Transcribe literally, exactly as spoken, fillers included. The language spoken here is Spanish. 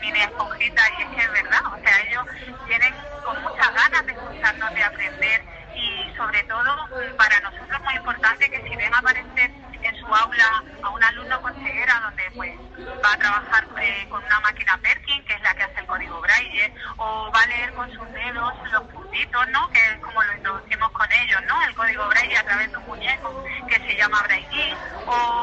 mini esponjitas, y es que es verdad, o sea, ellos vienen con muchas ganas de escucharnos, de aprender, y sobre todo para nosotros es muy importante que si ven aparecer en su aula a un alumno con ceguera, donde pues va a trabajar eh, con una máquina Perkin, que es la que hace el código Braille, o va a leer con sus dedos los puntitos, ¿no?, que es como lo introducimos con ellos, ¿no?, el código Braille a través de un muñeco que se llama Braille, o